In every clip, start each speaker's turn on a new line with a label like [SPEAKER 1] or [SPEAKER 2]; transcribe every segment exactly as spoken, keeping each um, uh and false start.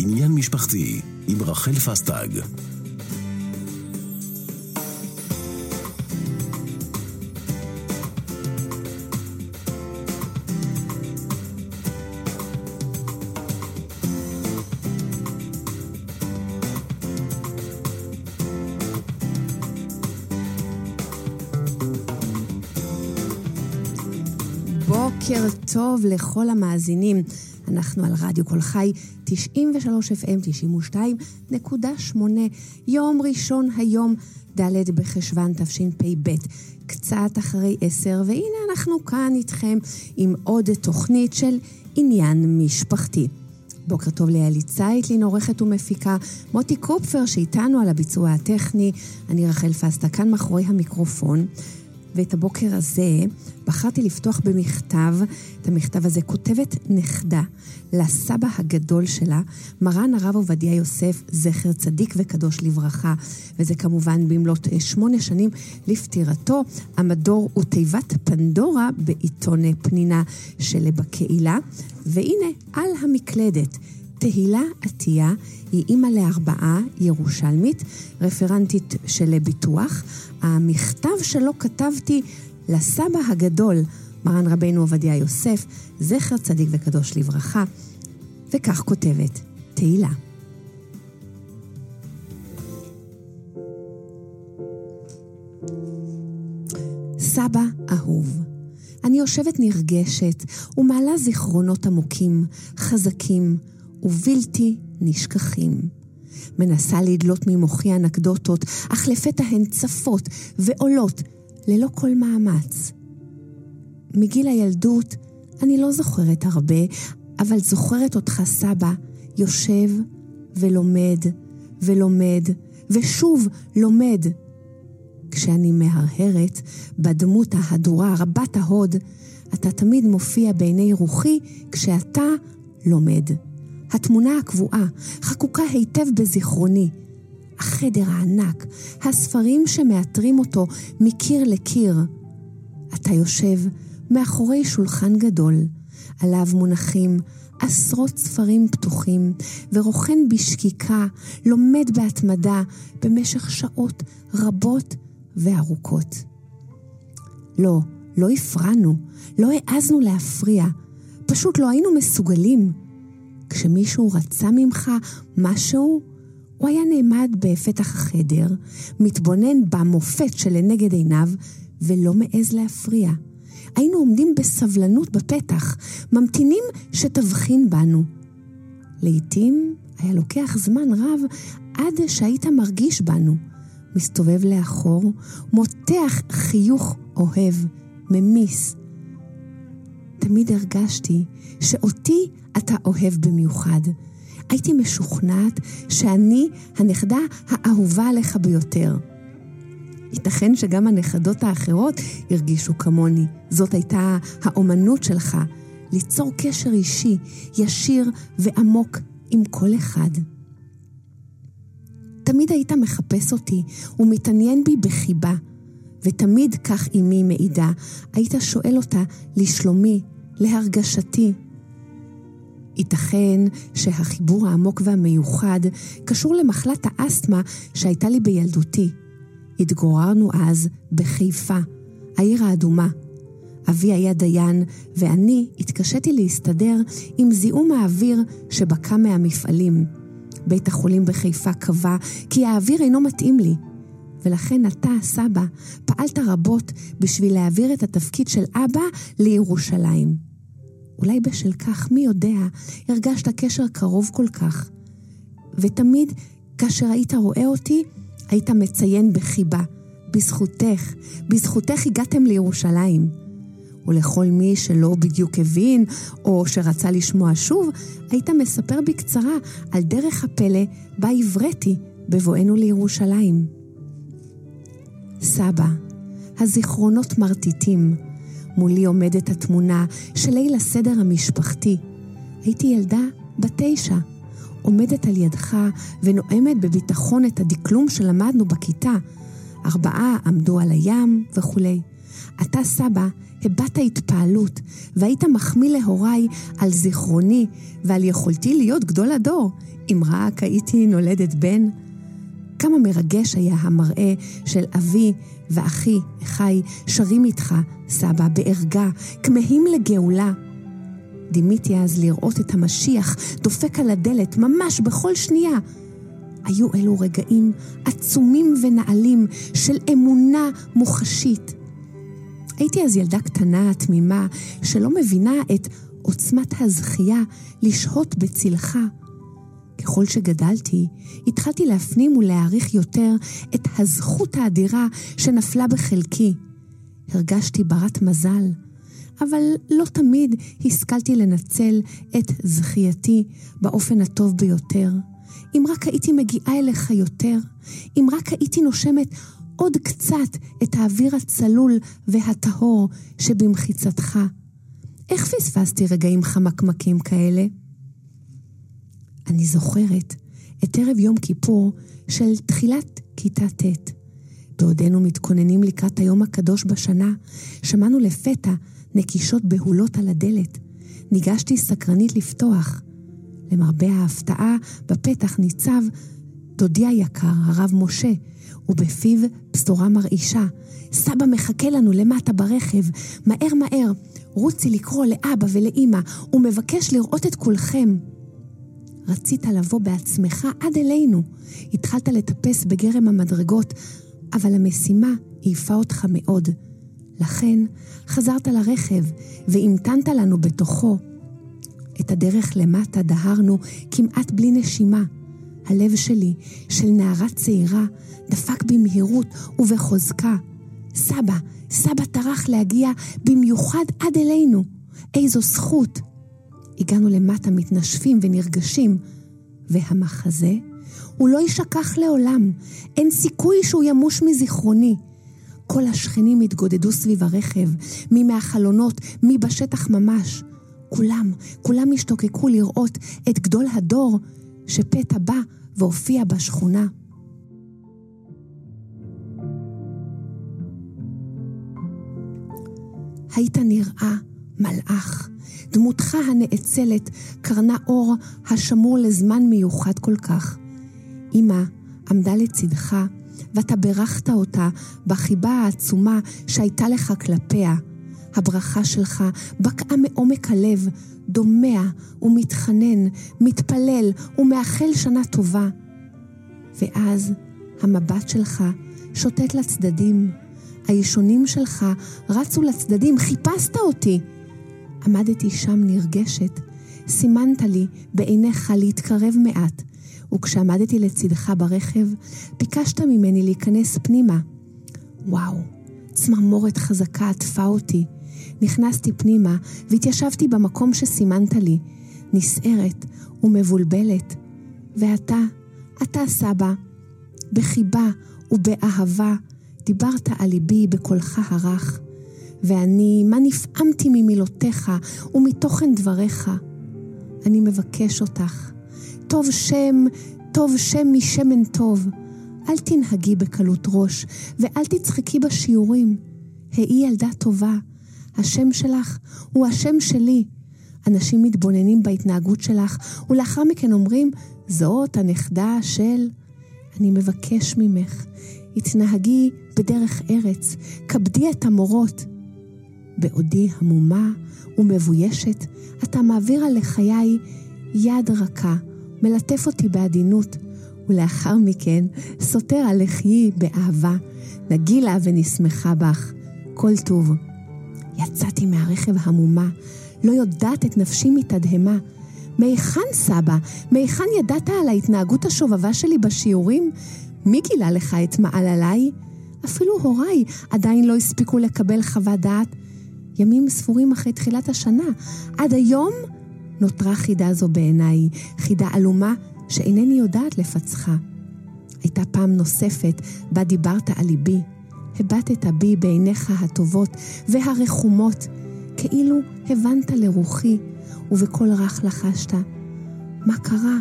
[SPEAKER 1] עניין משפחתי עם רחל פסטג.
[SPEAKER 2] בוקר טוב לכל המאזינים. אנחנו על רדיו כל חי תשעים ושלוש אף אם תשעים ושתיים נקודה שמונה, יום ראשון היום ד' בחשוון תשפ"ב, קצת אחרי עשר, והנה אנחנו כאן איתכם עם עוד תוכנית של עניין משפחתי. בוקר טוב ליאלי צייטלין, עורכת ומפיקה, מוטי קופפר שאיתנו על הביצוע הטכני, אני רחל פסטה כאן מאחורי המיקרופון. ואת הבוקר הזה בחרתי לפתוח במכתב. את המכתב הזה כותבת נכדה לסבא הגדול שלה, מרן הרב עובדיה יוסף, זכר צדיק וקדוש לברכה, וזה כמובן במלאת שמונה שנים לפטירתו. המדור הוא תיבת פנדורה בעיתון פנינה של בקהילה. והנה על המקלדת תהילה עטיה, היא אימא לארבעה, ירושלמית, רפרנטית של ביטוח. המכתב שלו כתבתי לסבא הגדול, מרן רבנו עובדיה יוסף, זכר צדיק וקדוש לברכה, וכך כותבת תהילה. סבא אהוב, אני יושבת נרגשת ומעלה זיכרונות עמוקים, חזקים ובלתי נשכחים. מנסה לדלות ממוחי אנקדוטות, אך לפתע הן צפות ועולות ללא כל מאמץ. מגיל הילדות אני לא זוכרת הרבה, אבל זוכרת אותך סבא, יושב ולומד ולומד ושוב לומד. כשאני מהרהרת בדמות ההדורה רבת ההוד, אתה תמיד מופיע בעיני רוחי כשאתה לומד. התמונה הקבועה חקוקה היטב בזיכרוני. החדר הענק, הספרים שמאתרים אותו מקיר לקיר. אתה יושב מאחורי שולחן גדול, עליו מונחים עשרות ספרים פתוחים, ורוכן בשקיקה, לומד בהתמדה במשך שעות רבות וארוכות. לא, לא הפרענו, לא העזנו להפריע, פשוט לא היינו מסוגלים. כשמישהו רצה ממך משהו, הוא היה נעמד בפתח החדר, מתבונן במופת שלנגד עיניו, ולא מעז להפריע. היינו עומדים בסבלנות בפתח, ממתינים שתבחין בנו. לעתים היה לוקח זמן רב עד שהיית מרגיש בנו. מסתובב לאחור, מותח חיוך אוהב, ממיס. תמיד הרגשתי שאותי אתה אוהב במיוחד. הייתי משוכנעת שאני הנכדה האהובה עליך ביותר. ייתכן שגם הנכדות האחרות הרגישו כמוני. זאת הייתה האומנות שלך, ליצור קשר אישי, ישיר ועמוק עם כל אחד. תמיד היית מחפש אותי ומתעניין בי בחיבה, ותמיד כך אמי מעידה, היית שואל אותה לשלומי, להרגשתי. ייתכן שהחיבור העמוק והמיוחד קשור למחלת האסתמה שהייתה לי בילדותי. התגוררנו אז בחיפה, העיר האדומה. אבי היה דיין ואני התקשיתי להסתדר עם זיהום האוויר שבקע מהמפעלים. בית החולים בחיפה קבע כי האוויר אינו מתאים לי, ולכן אתה, סבא, פעלת רבות בשביל להעביר את התפקיד של אבא לירושלים. אולי בשל כך, מי יודע, הרגשת קשר קרוב כל כך. ותמיד כאשר היית רואה אותי, היית מציין בחיבה, בזכותך, בזכותך הגעתם לירושלים. ולכל מי שלא בדיוק הבין או שרצה לשמוע שוב, היית מספר בקצרה על דרך הפלא בה עברתי בבואנו לירושלים. סבא, הזיכרונות מרטיטים. מולי עומדת התמונה של ליל הסדר המשפחתי. הייתי ילדה בתשע, עומדת על ידך ונואמת בביטחון את הדקלום שלמדנו בכיתה. ארבעה עמדו על הים וכו'. אתה סבא הבאת התפעלות, והיית מחמיא להוריי על זיכרוני ועל יכולתי להיות גדול הדור, אם רק הייתי נולדת בן. כמה מרגש היה המראה של אבי ואחי, אחי, שרים איתך, סבא, בערגה, כמהים לגאולה. דימיתי אז לראות את המשיח דופק על הדלת ממש בכל שנייה. היו אלו רגעים עצומים ונעלים של אמונה מוחשית. הייתי אז ילדה קטנה, תמימה, שלא מבינה את עוצמת הזכייה לשהות בצלך. ככל שגדלתי, התחלתי להפנים ולהעריך יותר את הזכות האדירה שנפלה בחלקי. הרגשתי ברת מזל, אבל לא תמיד השכלתי לנצל את זכייתי באופן הטוב ביותר. אם רק הייתי מגיעה אליך יותר, אם רק הייתי נושמת עוד קצת את האוויר הצלול והטהור שבמחיצתך. איך פספסתי רגעים חמקמקים כאלה? אני זוכרת את ערב יום כיפור של תחילת כיתה ט'. בעודנו מתכוננים לקראת היום הקדוש בשנה, שמענו לפתע נקישות בהולות על הדלת. ניגשתי סקרנית לפתוח. למרבה ההפתעה, בפתח ניצב דודי היקר, הרב משה, ובפיו בשורה מרעישה. סבא מחכה לנו למטה ברכב, מהר מהר, רוצי לקרוא לאבא ולאמא, ומבקש לראות את כולכם. רצית לבוא בעצמך עד אלינו. התחלת לטפס בגרם המדרגות, אבל המשימה העיפה אותך מאוד. לכן חזרת לרכב והמתנת לנו בתוכו. את הדרך למטה דהרנו כמעט בלי נשימה. הלב שלי, של נערה צעירה, דפק במהירות ובחוזקה. סבא, סבא טרח להגיע במיוחד עד אלינו. איזו זכות. הגענו למטה מתנשפים ונרגשים, והמחזה הוא לא ישכח לעולם. אין סיכוי שהוא ימוש מזיכרוני. כל השכנים התגודדו סביב הרכב, מי מהחלונות, מי בשטח ממש. כולם, כולם השתוקקו לראות את גדול הדור שפתע בא והופיע בשכונה. היית נראה מלאך. דמותך הנאצלת קרנה אור השמור לזמן מיוחד כל כך. אמא עמדה לצדך, ואתה ברכת אותה בחיבה העצומה שהייתה לך כלפיה. הברכה שלך בקעה מעומק הלב, דומע ומתחנן, מתפלל ומאחל שנה טובה. ואז המבט שלך שוטט לצדדים. הישונים שלך רצו לצדדים, חיפשת אותי. עמדתי שם נרגשת, סימנת לי בעיניך להתקרב מעט, וכשעמדתי לצדך ברכב, ביקשת ממני להיכנס פנימה. וואו, צמרמורת חזקה עטפה אותי. נכנסתי פנימה והתיישבתי במקום שסימנת לי, נסערת ומבולבלת. ואתה, אתה סבא, בחיבה ובאהבה, דיברת על ליבי בקולך הרך, ואני, מה נפעמתי ממילותיך ומתוכן דבריך. אני מבקש אותך, טוב שם, טוב שם משמן טוב. אל תנהגי בקלות ראש, ואל תצחקי בשיעורים. היי ילדה טובה, השם שלך הוא השם שלי. אנשים מתבוננים בהתנהגות שלך, ולאחר מכן אומרים, זאת הנכדה של... אני מבקש ממך, התנהגי בדרך ארץ, כבדי את המורות. בעודי המומה ומבוישת, אתה מעביר על לחיי יד רכה, מלטף אותי בעדינות, ולאחר מכן סותר על לחיי באהבה, נגילה ונשמחה בך, כל טוב. יצאתי מהרכב המומה, לא יודעת את נפשי מתדהמה. מהיכן סבא? מהיכן ידעת על ההתנהגות השובבה שלי בשיעורים? מי גילה לך את מעל עליי? אפילו הוריי עדיין לא הספיקו לקבל חוות דעת. ימים ספורים אחרי תחילת השנה, עד היום נותרה חידה זו בעיניי, חידה אלומה שאינני יודעת לפצחה. הייתה פעם נוספת בה דיברת על ליבי, הבטת בי בעיניך הטובות והרחומות, כאילו הבנת לרוחי, ובכל רך לחשת. מה קרה?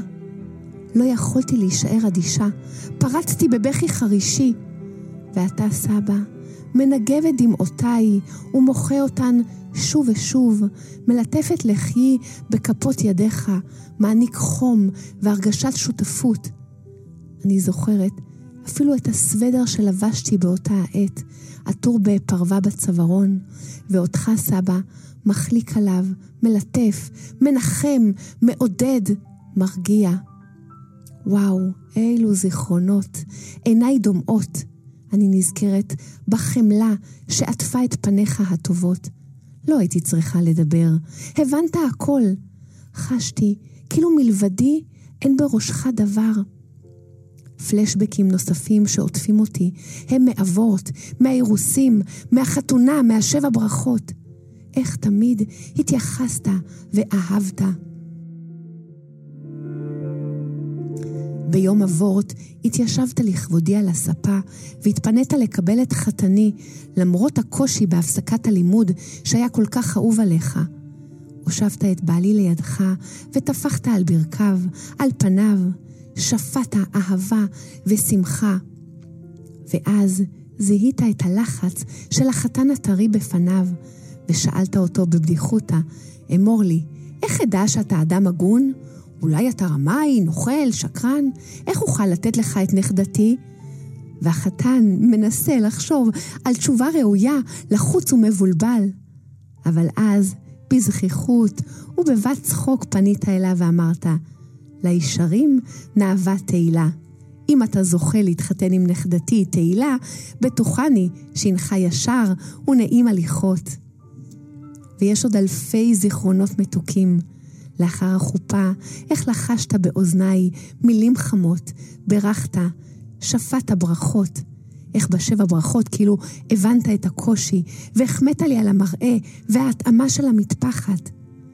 [SPEAKER 2] לא יכולתי להישאר אדישה, פרצתי בבכי חרישי, ואתה סבא, מנגב את דמעותיי ומוחה אותן שוב ושוב, מלטפת לחי בכפות ידיך, מעניק חום והרגשת שותפות. אני זוכרת אפילו את הסוודר שלבשתי באותה העת, עטור בפרווה בצווארון, ואותך סבא מחליק עליו, מלטף, מנחם, מעודד, מרגיע. וואו, אילו זיכרונות, עיניי דומעות. אני נזכרת בחמלה שעטפה את פניך הטובות. לא הייתי צריכה לדבר, הבנת הכל. חשתי כאילו מלבדי אין בראשך דבר. פלשבקים נוספים שעוטפים אותי הם מאבות, מהאירוסים, מהחתונה, מהשבע ברכות. איך תמיד התייחסת ואהבת. ביום אבות התיישבת לכבודי על הספה והתפנית לקבל את חתני למרות הקושי בהפסקת הלימוד שהיה כל כך אהוב עליך. הושבת את בעלי לידך ותפחת על ברכיו, על פניו, שפעת אהבה ושמחה. ואז זיהית את הלחץ של החתן הטרי בפניו ושאלת אותו בבדיחותה, אמור לי, איך אדע שאתה אדם הגון? אולי אתה רמאי, נוכל, שקרן? איך אוכל לתת לך את נכדתי? והחתן מנסה לחשוב על תשובה ראויה, לחוץ ומבולבל. אבל אז, בזכיחות ובבת צחוק פנית אליו ואמרת, לישרים נאווה תהילה. אם אתה זוכה להתחתן עם נכדתי תהילה, בטוחני שינך ישר ונעים הליכות. ויש עוד אלפי זיכרונות מתוקים. לאחר החופה, איך לחשת באוזניי מילים חמות, ברכת, שפעת ברכות. איך בשבע ברכות כאילו הבנת את הקושי, והחמת לי על המראה וההתאמה של המטפחת.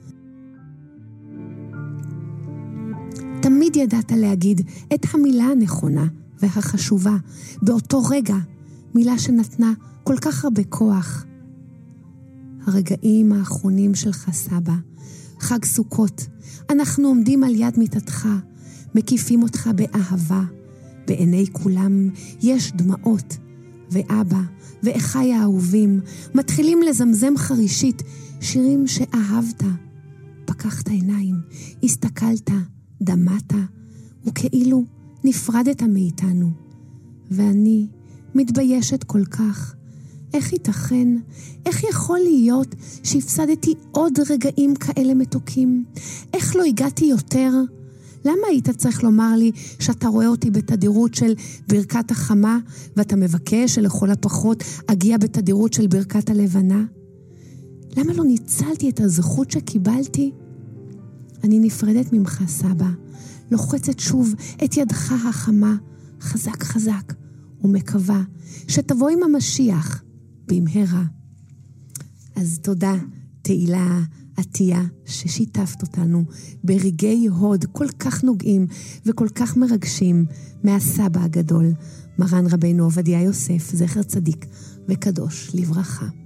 [SPEAKER 2] תמיד ידעת להגיד את המילה הנכונה והחשובה, באותו רגע, מילה שנתנה כל כך הרבה כוח. הרגעים האחרונים שלך סבא, חג סוכות, אנחנו עומדים על יד מיטתך, מקיפים אותך באהבה, בעיני כולם יש דמעות, ואבא ואחיי האהובים מתחילים לזמזם חרישית שירים שאהבת. פקחת עיניים, הסתכלת, דמת, וכאילו נפרדת מאיתנו. ואני מתביישת כל כך. איך ייתכן? איך יכול להיות שהפסדתי עוד רגעים כאלה מתוקים? איך לא הגעתי יותר? למה היית צריך לומר לי שאתה רואה אותי בתדירות של ברכת החמה, ואתה מבקש שלכל הפחות אגיע בתדירות של ברכת הלבנה? למה לא ניצלתי את הזכות שקיבלתי? אני נפרדת ממך סבא, לוחצת שוב את ידך החמה, חזק חזק, ומקווה שתבוא עם המשיח במהרה. אז תודה תהילה עטיה ששיתפת אותנו ברגעי הוד כל כך נוגעים וכל כך מרגשים מהסבא הגדול, מרן רבנו עובדיה יוסף, זכר צדיק וקדוש לברכה.